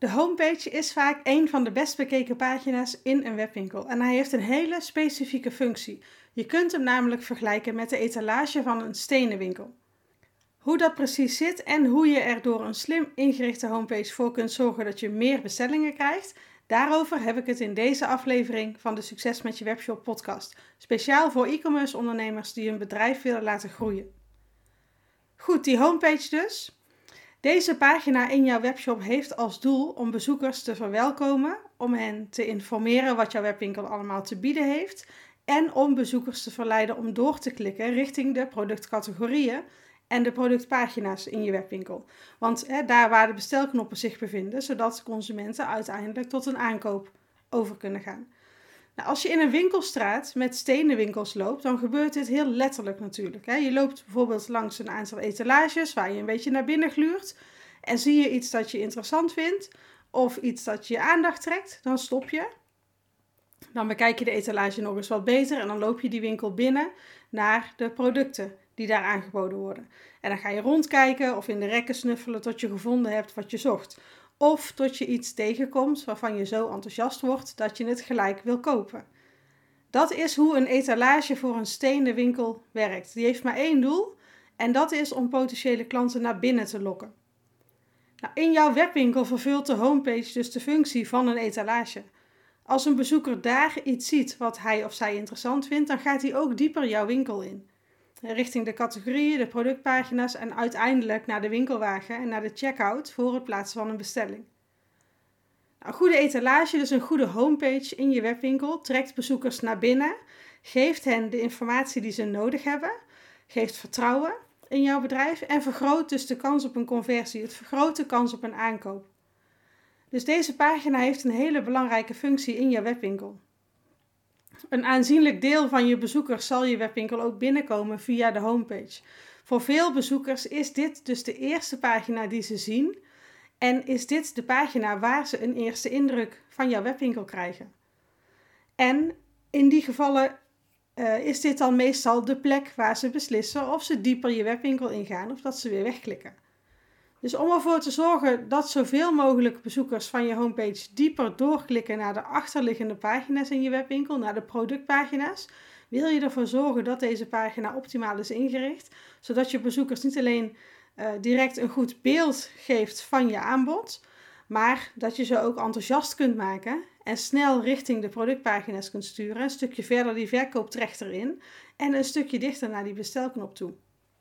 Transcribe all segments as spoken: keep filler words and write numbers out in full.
De homepage is vaak een van de best bekeken pagina's in een webwinkel en hij heeft een hele specifieke functie. Je kunt hem namelijk vergelijken met de etalage van een stenen winkel. Hoe dat precies zit en hoe je er door een slim ingerichte homepage voor kunt zorgen dat je meer bestellingen krijgt, daarover heb ik het in deze aflevering van de Succes met je Webshop podcast. Speciaal voor e-commerce ondernemers die hun bedrijf willen laten groeien. Goed, die homepage dus. Deze pagina in jouw webshop heeft als doel om bezoekers te verwelkomen, om hen te informeren wat jouw webwinkel allemaal te bieden heeft en om bezoekers te verleiden om door te klikken richting de productcategorieën en de productpagina's in je webwinkel. Want hè, daar waar de bestelknoppen zich bevinden, zodat consumenten uiteindelijk tot een aankoop over kunnen gaan. Nou, als je in een winkelstraat met stenen winkels loopt, dan gebeurt dit heel letterlijk natuurlijk. Hè. Je loopt bijvoorbeeld langs een aantal etalages waar je een beetje naar binnen gluurt en zie je iets dat je interessant vindt of iets dat je aandacht trekt, dan stop je. Dan bekijk je de etalage nog eens wat beter en dan loop je die winkel binnen naar de producten die daar aangeboden worden. En dan ga je rondkijken of in de rekken snuffelen tot je gevonden hebt wat je zocht. Of tot je iets tegenkomt waarvan je zo enthousiast wordt dat je het gelijk wil kopen. Dat is hoe een etalage voor een stenen winkel werkt. Die heeft maar één doel en dat is om potentiële klanten naar binnen te lokken. Nou, in jouw webwinkel vervult de homepage dus de functie van een etalage. Als een bezoeker daar iets ziet wat hij of zij interessant vindt, dan gaat hij ook dieper jouw winkel in. Richting de categorieën, de productpagina's en uiteindelijk naar de winkelwagen en naar de checkout voor het plaatsen van een bestelling. Een goede etalage, dus een goede homepage in je webwinkel, trekt bezoekers naar binnen, geeft hen de informatie die ze nodig hebben, geeft vertrouwen in jouw bedrijf en vergroot dus de kans op een conversie, het vergroot de kans op een aankoop. Dus deze pagina heeft een hele belangrijke functie in je webwinkel. Een aanzienlijk deel van je bezoekers zal je webwinkel ook binnenkomen via de homepage. Voor veel bezoekers is dit dus de eerste pagina die ze zien en is dit de pagina waar ze een eerste indruk van jouw webwinkel krijgen. En in die gevallen uh, is dit dan meestal de plek waar ze beslissen of ze dieper je webwinkel ingaan of dat ze weer wegklikken. Dus om ervoor te zorgen dat zoveel mogelijk bezoekers van je homepage dieper doorklikken naar de achterliggende pagina's in je webwinkel, naar de productpagina's, wil je ervoor zorgen dat deze pagina optimaal is ingericht, zodat je bezoekers niet alleen uh, direct een goed beeld geeft van je aanbod, maar dat je ze ook enthousiast kunt maken en snel richting de productpagina's kunt sturen, een stukje verder die verkooptrechter in en een stukje dichter naar die bestelknop toe.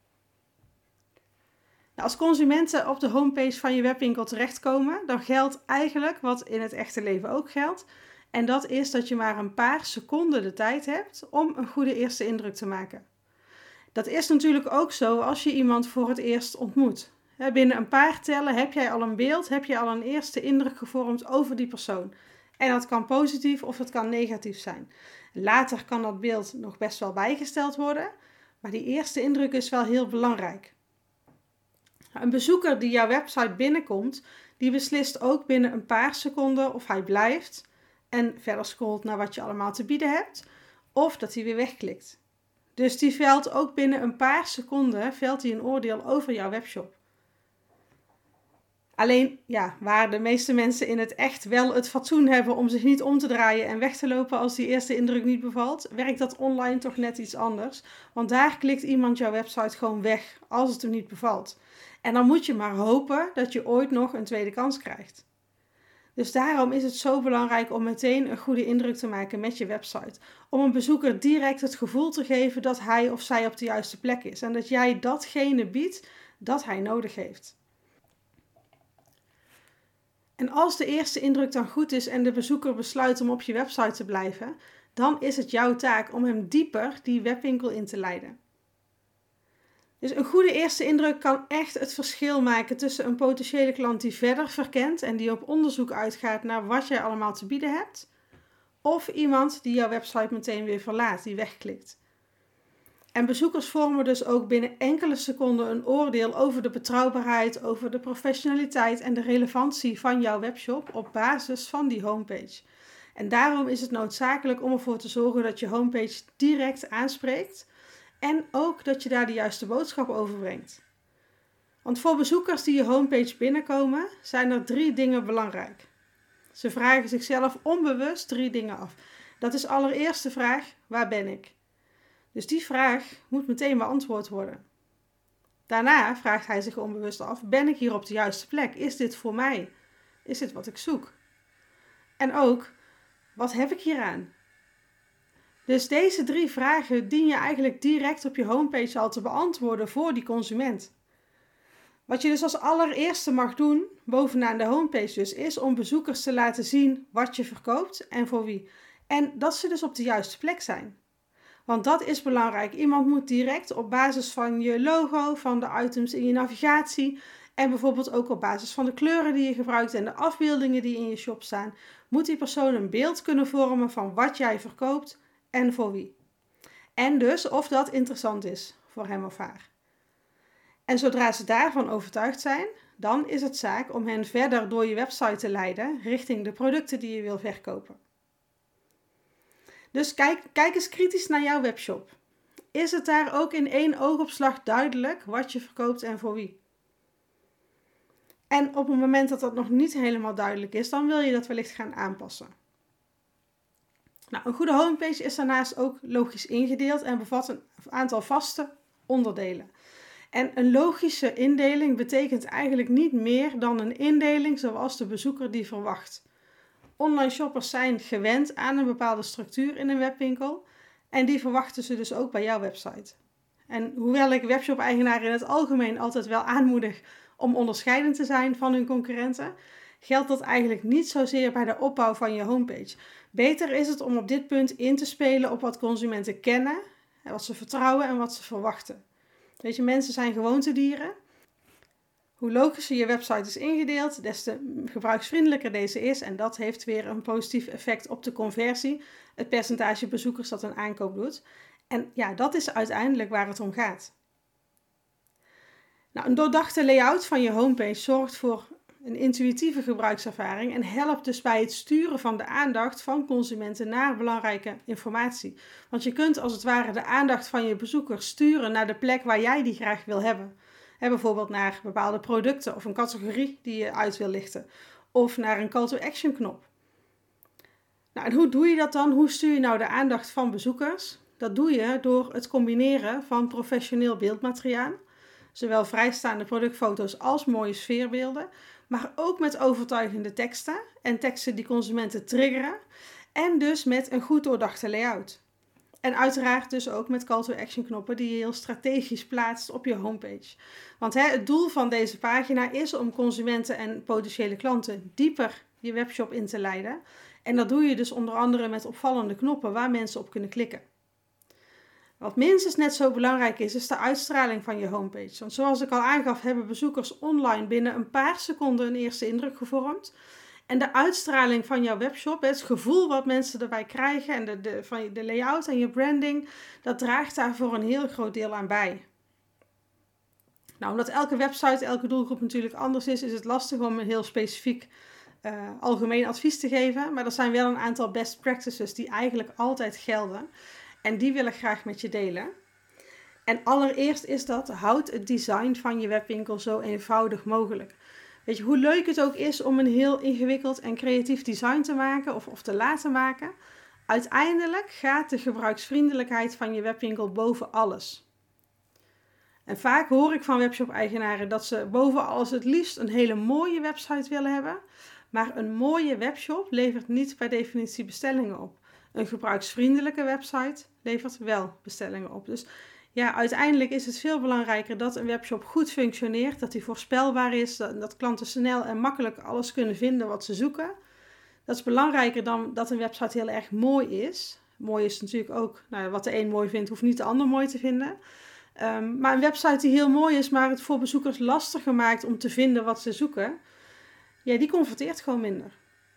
Als consumenten op de homepage van je webwinkel terechtkomen, dan geldt eigenlijk wat in het echte leven ook geldt. En dat is dat je maar een paar seconden de tijd hebt om een goede eerste indruk te maken. Dat is natuurlijk ook zo als je iemand voor het eerst ontmoet. Binnen een paar tellen heb jij al een beeld, heb je al een eerste indruk gevormd over die persoon. En dat kan positief of dat kan negatief zijn. Later kan dat beeld nog best wel bijgesteld worden, maar die eerste indruk is wel heel belangrijk. Een bezoeker die jouw website binnenkomt, die beslist ook binnen een paar seconden of hij blijft en verder scrolt naar wat je allemaal te bieden hebt, of dat hij weer wegklikt. Dus die velt ook binnen een paar seconden velt hij een oordeel over jouw webshop. Alleen, ja, waar de meeste mensen in het echt wel het fatsoen hebben om zich niet om te draaien en weg te lopen als die eerste indruk niet bevalt, werkt dat online toch net iets anders. Want daar klikt iemand jouw website gewoon weg als het hem niet bevalt. En dan moet je maar hopen dat je ooit nog een tweede kans krijgt. Dus daarom is het zo belangrijk om meteen een goede indruk te maken met je website. Om een bezoeker direct het gevoel te geven dat hij of zij op de juiste plek is. En dat jij datgene biedt dat hij nodig heeft. En als de eerste indruk dan goed is en de bezoeker besluit om op je website te blijven, dan is het jouw taak om hem dieper die webwinkel in te leiden. Dus een goede eerste indruk kan echt het verschil maken tussen een potentiële klant die verder verkent en die op onderzoek uitgaat naar wat jij allemaal te bieden hebt, of iemand die jouw website meteen weer verlaat, die wegklikt. En bezoekers vormen dus ook binnen enkele seconden een oordeel over de betrouwbaarheid, over de professionaliteit en de relevantie van jouw webshop op basis van die homepage. En daarom is het noodzakelijk om ervoor te zorgen dat je homepage direct aanspreekt en ook dat je daar de juiste boodschap over brengt. Want voor bezoekers die je homepage binnenkomen, zijn er drie dingen belangrijk. Ze vragen zichzelf onbewust drie dingen af. Dat is allereerst de vraag, waar ben ik? Dus die vraag moet meteen beantwoord worden. Daarna vraagt hij zich onbewust af, ben ik hier op de juiste plek? Is dit voor mij? Is dit wat ik zoek? En ook, wat heb ik hieraan? Dus deze drie vragen dien je eigenlijk direct op je homepage al te beantwoorden voor die consument. Wat je dus als allereerste mag doen, bovenaan de homepage dus, is om bezoekers te laten zien wat je verkoopt en voor wie. En dat ze dus op de juiste plek zijn. Want dat is belangrijk. Iemand moet direct op basis van je logo, van de items in je navigatie en bijvoorbeeld ook op basis van de kleuren die je gebruikt en de afbeeldingen die in je shop staan, moet die persoon een beeld kunnen vormen van wat jij verkoopt en voor wie. En dus of dat interessant is voor hem of haar. En zodra ze daarvan overtuigd zijn, dan is het zaak om hen verder door je website te leiden richting de producten die je wil verkopen. Dus kijk, kijk eens kritisch naar jouw webshop. Is het daar ook in één oogopslag duidelijk wat je verkoopt en voor wie? En op het moment dat dat nog niet helemaal duidelijk is, dan wil je dat wellicht gaan aanpassen. Nou, een goede homepage is daarnaast ook logisch ingedeeld en bevat een aantal vaste onderdelen. En een logische indeling betekent eigenlijk niet meer dan een indeling zoals de bezoeker die verwacht. Online shoppers zijn gewend aan een bepaalde structuur in een webwinkel en die verwachten ze dus ook bij jouw website. En hoewel ik webshop-eigenaren in het algemeen altijd wel aanmoedig om onderscheidend te zijn van hun concurrenten, geldt dat eigenlijk niet zozeer bij de opbouw van je homepage. Beter is het om op dit punt in te spelen op wat consumenten kennen, wat ze vertrouwen en wat ze verwachten. Weet je, mensen zijn gewoontedieren. Hoe logischer je website is ingedeeld, des te gebruiksvriendelijker deze is. En dat heeft weer een positief effect op de conversie. Het percentage bezoekers dat een aankoop doet. En ja, dat is uiteindelijk waar het om gaat. Nou, een doordachte layout van je homepage zorgt voor een intuïtieve gebruikservaring en helpt dus bij het sturen van de aandacht van consumenten naar belangrijke informatie. Want je kunt als het ware de aandacht van je bezoekers sturen naar de plek waar jij die graag wil hebben. He, bijvoorbeeld naar bepaalde producten of een categorie die je uit wil lichten. Of naar een call to action knop. Nou, en hoe doe je dat dan? Hoe stuur je nou de aandacht van bezoekers? Dat doe je door het combineren van professioneel beeldmateriaal. Zowel vrijstaande productfoto's als mooie sfeerbeelden. Maar ook met overtuigende teksten en teksten die consumenten triggeren. En dus met een goed doordachte layout. En uiteraard dus ook met call to action knoppen die je heel strategisch plaatst op je homepage. Want hè, het doel van deze pagina is om consumenten en potentiële klanten dieper je webshop in te leiden. En dat doe je dus onder andere met opvallende knoppen waar mensen op kunnen klikken. Wat minstens net zo belangrijk is, is de uitstraling van je homepage. Want zoals ik al aangaf, hebben bezoekers online binnen een paar seconden een eerste indruk gevormd. En de uitstraling van jouw webshop, het gevoel wat mensen erbij krijgen en de, de, van de layout en je branding, dat draagt daar voor een heel groot deel aan bij. Nou, omdat elke website, elke doelgroep natuurlijk anders is, is het lastig om een heel specifiek uh, algemeen advies te geven. Maar er zijn wel een aantal best practices die eigenlijk altijd gelden. En die wil ik graag met je delen. En allereerst is dat, houd het design van je webwinkel zo eenvoudig mogelijk. Weet je, hoe leuk het ook is om een heel ingewikkeld en creatief design te maken of, of te laten maken. Uiteindelijk gaat de gebruiksvriendelijkheid van je webwinkel boven alles. En vaak hoor ik van webshop-eigenaren dat ze boven alles het liefst een hele mooie website willen hebben. Maar een mooie webshop levert niet per definitie bestellingen op. Een gebruiksvriendelijke website levert wel bestellingen op. Dus ja, uiteindelijk is het veel belangrijker dat een webshop goed functioneert, dat die voorspelbaar is, dat, dat klanten snel en makkelijk alles kunnen vinden wat ze zoeken. Dat is belangrijker dan dat een website heel erg mooi is. Mooi is natuurlijk ook, nou, wat de een mooi vindt, hoeft niet de ander mooi te vinden. Um, maar een website die heel mooi is, maar het voor bezoekers lastiger maakt om te vinden wat ze zoeken, ja, die converteert gewoon minder.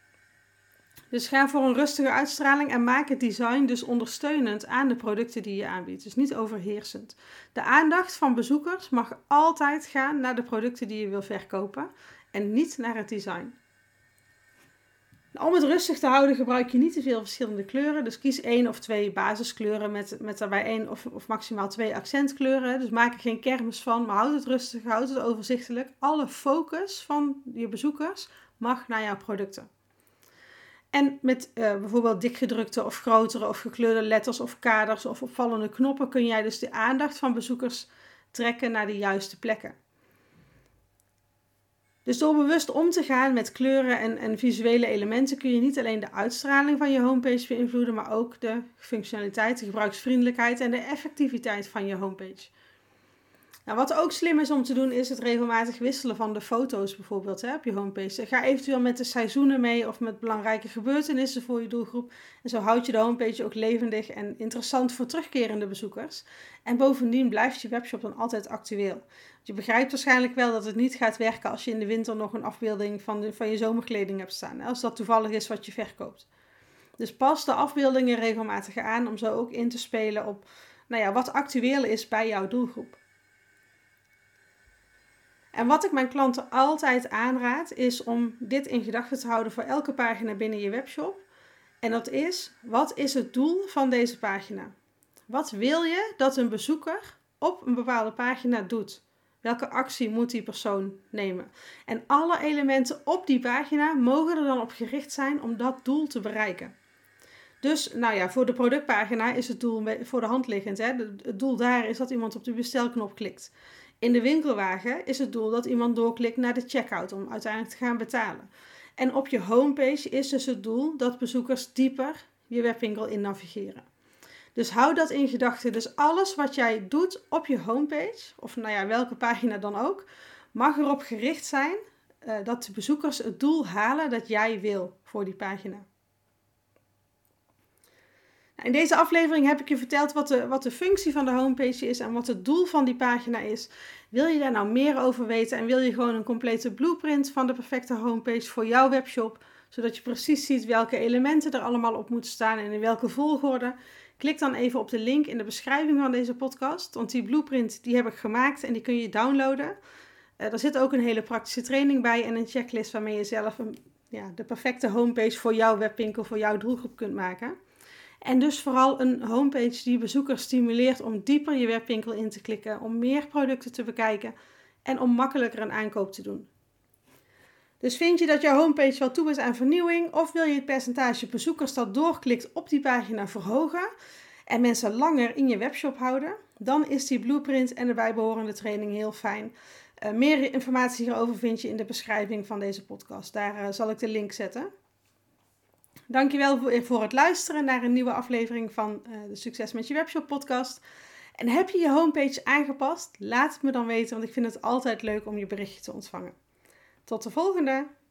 Dus ga voor een rustige uitstraling en maak het design dus ondersteunend aan de producten die je aanbiedt. Dus niet overheersend. De aandacht van bezoekers mag altijd gaan naar de producten die je wil verkopen en niet naar het design. Om het rustig te houden gebruik je niet te veel verschillende kleuren. Dus kies één of twee basiskleuren met, met daarbij één of, of maximaal twee accentkleuren. Dus maak er geen kermis van, maar houd het rustig, houd het overzichtelijk. Alle focus van je bezoekers mag naar jouw producten. En met uh, bijvoorbeeld dikgedrukte of grotere of gekleurde letters of kaders of opvallende knoppen kun jij dus de aandacht van bezoekers trekken naar de juiste plekken. Dus door bewust om te gaan met kleuren en, en visuele elementen kun je niet alleen de uitstraling van je homepage beïnvloeden, maar ook de functionaliteit, de gebruiksvriendelijkheid en de effectiviteit van je homepage. Nou, wat ook slim is om te doen, is het regelmatig wisselen van de foto's bijvoorbeeld hè, op je homepage. Ga eventueel met de seizoenen mee of met belangrijke gebeurtenissen voor je doelgroep. En zo houd je de homepage ook levendig en interessant voor terugkerende bezoekers. En bovendien blijft je webshop dan altijd actueel. Je begrijpt waarschijnlijk wel dat het niet gaat werken als je in de winter nog een afbeelding van, de, van je zomerkleding hebt staan. Als dat toevallig is wat je verkoopt. Dus pas de afbeeldingen regelmatig aan om zo ook in te spelen op nou ja, wat actueel is bij jouw doelgroep. En wat ik mijn klanten altijd aanraad, is om dit in gedachten te houden voor elke pagina binnen je webshop. En dat is, wat is het doel van deze pagina? Wat wil je dat een bezoeker op een bepaalde pagina doet? Welke actie moet die persoon nemen? En alle elementen op die pagina mogen er dan op gericht zijn om dat doel te bereiken. Dus, nou ja, voor de productpagina is het doel voor de hand liggend. Hè? Het doel daar is dat iemand op de bestelknop klikt. In de winkelwagen is het doel dat iemand doorklikt naar de checkout om uiteindelijk te gaan betalen. En op je homepage is dus het doel dat bezoekers dieper je webwinkel in navigeren. Dus hou dat in gedachten. Dus alles wat jij doet op je homepage, of nou ja, welke pagina dan ook, mag erop gericht zijn uh, dat de bezoekers het doel halen dat jij wil voor die pagina. In deze aflevering heb ik je verteld wat de, wat de functie van de homepage is en wat het doel van die pagina is. Wil je daar nou meer over weten en wil je gewoon een complete blueprint van de perfecte homepage voor jouw webshop, zodat je precies ziet welke elementen er allemaal op moeten staan en in welke volgorde? Klik dan even op de link in de beschrijving van deze podcast, want die blueprint die heb ik gemaakt en die kun je downloaden. Uh, er zit ook een hele praktische training bij en een checklist waarmee je zelf een, ja, de perfecte homepage voor jouw webwinkel, voor jouw doelgroep kunt maken. En dus vooral een homepage die bezoekers stimuleert om dieper je webwinkel in te klikken, om meer producten te bekijken en om makkelijker een aankoop te doen. Dus vind je dat jouw homepage wel toe is aan vernieuwing of wil je het percentage bezoekers dat doorklikt op die pagina verhogen en mensen langer in je webshop houden, dan is die blueprint en de bijbehorende training heel fijn. Uh, meer informatie hierover vind je in de beschrijving van deze podcast. Daar uh, zal ik de link zetten. Dankjewel voor, voor het luisteren naar een nieuwe aflevering van uh, de Succes met je Webshop podcast. En heb je je homepage aangepast? Laat het me dan weten, want ik vind het altijd leuk om je berichtje te ontvangen. Tot de volgende!